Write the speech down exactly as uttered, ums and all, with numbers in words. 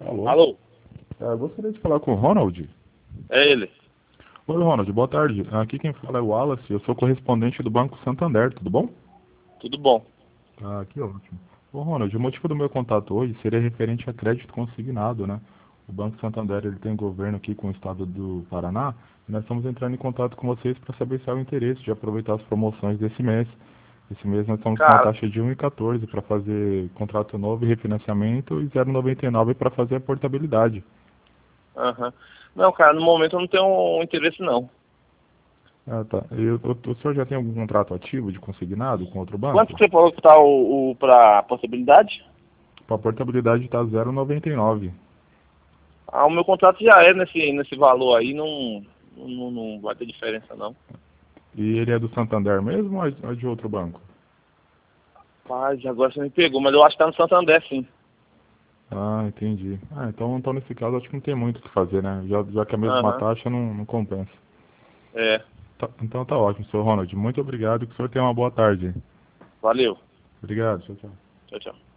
Alô? Alô? É, eu gostaria de falar com o Ronald. É ele. Oi, Ronald, boa tarde. Aqui quem fala é o Wallace, eu sou correspondente do Banco Santander, tudo bom? Tudo bom? Ah, que ótimo. Ô, Ronald, o motivo do meu contato hoje seria referente a crédito consignado, né? O Banco Santander, ele tem governo aqui com o estado do Paraná, e nós estamos entrando em contato com vocês para saber se há o interesse de aproveitar as promoções desse mês. Esse mês nós estamos com uma Cara, taxa de um vírgula quatorze para fazer contrato novo e refinanciamento e zero vírgula noventa e nove para fazer a portabilidade. aham. Não, cara, no momento eu não tenho interesse não. Ah, tá. E o, o, o senhor já tem algum contrato ativo de consignado com outro Quanto banco? que você falou que tá o, o pra possibilidade? A portabilidade está zero vírgula noventa e nove. Ah, o meu contrato já é nesse, nesse valor aí, não, não, não vai ter diferença não. E ele é do Santander mesmo ou é ou é de outro banco? Paz, agora você me pegou, mas eu acho que tá no Santander sim. Ah, entendi. Ah, então, então nesse caso acho que não tem muito o que fazer, né? Já, já que a mesma Aham, taxa não, não compensa. é. Tá, então tá ótimo, senhor Ronald. Muito obrigado e que o senhor tenha uma boa tarde. Valeu. Obrigado, tchau, tchau. Tchau, tchau.